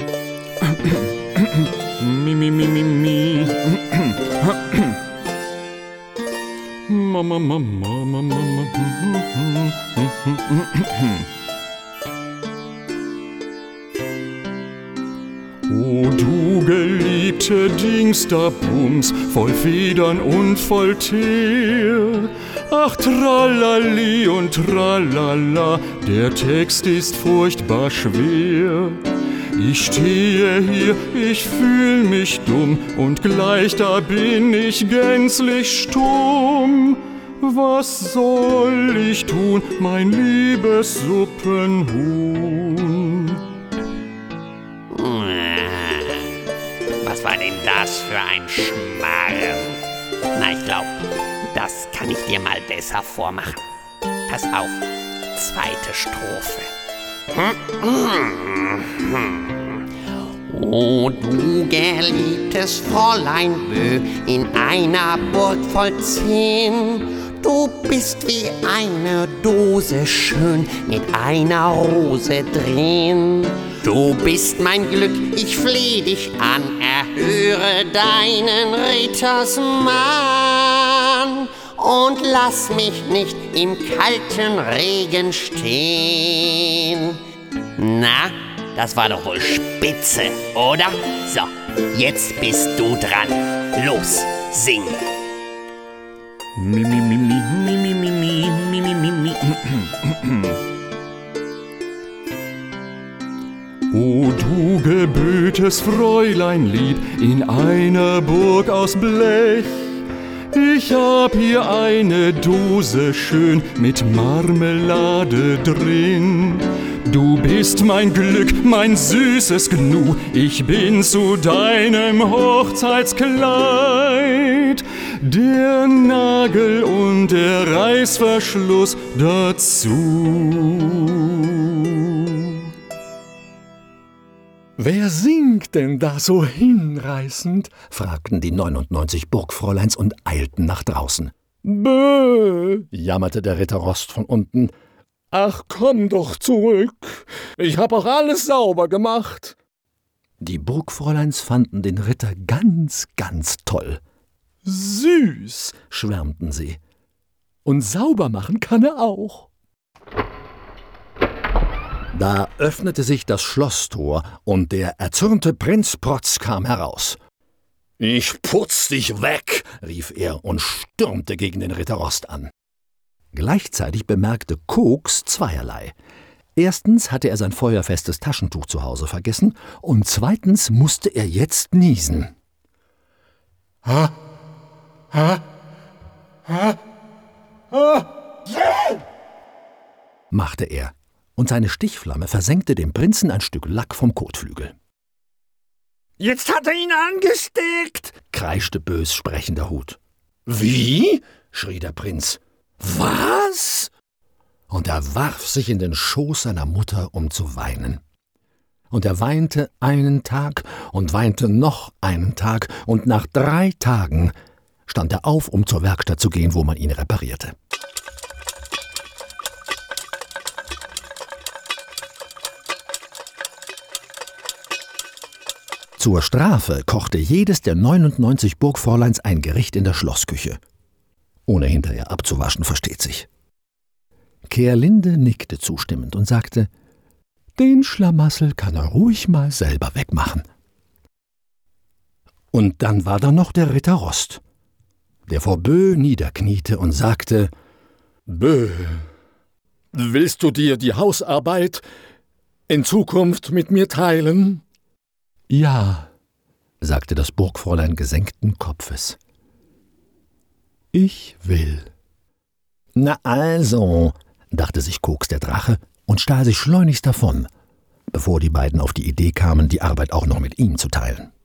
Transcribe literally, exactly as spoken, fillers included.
Mi, mi, mi, mi, mi. Mama, Mama, Mama, Mama. O du geliebte Dingsterbums, voll Federn und voll Teer. Ach, tralali und tralala, der Text ist furchtbar schwer. Ich stehe hier, ich fühl mich dumm, und gleich da bin ich gänzlich stumm. Was soll ich tun, mein liebes Suppenhuhn? Was war denn das für ein Schmarrn? Na, ich glaub, das kann ich dir mal besser vormachen. Pass auf, zweite Strophe. O du geliebtes Fräulein Bö, in einer Burg voll Zinn, du bist wie eine Dose schön mit einer Rose drin. Du bist mein Glück, ich fleh dich an, erhöre deinen Rittersmann und lass mich nicht im kalten Regen stehen. Na, das war doch wohl spitze, oder? So, jetzt bist du dran. Los, sing. Mi, mi, mi, mi, mi, mi, mi, mi, mi, mi, mi. O du gebötes Fräulein lieb, in einer Burg aus Blech. Ich hab hier eine Dose schön mit Marmelade drin. Du bist mein Glück, mein süßes Gnu, ich bin zu deinem Hochzeitskleid. Der Nagel und der Reißverschluss dazu. »Wer singt denn da so hinreißend?« fragten die neunundneunzig Burgfräuleins und eilten nach draußen. »Bäh«, jammerte der Ritter Rost von unten. »Ach, komm doch zurück. Ich hab auch alles sauber gemacht.« Die Burgfräuleins fanden den Ritter ganz, ganz toll. »Süß«, schwärmten sie. »Und sauber machen kann er auch.« Da öffnete sich das Schlosstor, und der erzürnte Prinz Protz kam heraus. »Ich putz dich weg«, rief er und stürmte gegen den Ritter Rost an. Gleichzeitig bemerkte Koks zweierlei. Erstens hatte er sein feuerfestes Taschentuch zu Hause vergessen, und zweitens musste er jetzt niesen. Ha, ha, ha, ha, machte er, und seine Stichflamme versenkte dem Prinzen ein Stück Lack vom Kotflügel. »Jetzt hat er ihn angesteckt«, kreischte bös sprechender Hut. »Wie?« schrie der Prinz. »Was?« Und er warf sich in den Schoß seiner Mutter, um zu weinen. Und er weinte einen Tag und weinte noch einen Tag, und nach drei Tagen stand er auf, um zur Werkstatt zu gehen, wo man ihn reparierte. Zur Strafe kochte jedes der neunundneunzig Burgfräuleins ein Gericht in der Schlossküche. Ohne hinterher abzuwaschen, versteht sich. Kerlinde nickte zustimmend und sagte, den Schlamassel kann er ruhig mal selber wegmachen. Und dann war da noch der Ritter Rost, der vor Bö niederkniete und sagte, »Bö, willst du dir die Hausarbeit in Zukunft mit mir teilen?« »Ja«, sagte das Burgfräulein gesenkten Kopfes. »Ich will.« »Na also«, dachte sich Koks der Drache und stahl sich schleunigst davon, bevor die beiden auf die Idee kamen, die Arbeit auch noch mit ihm zu teilen.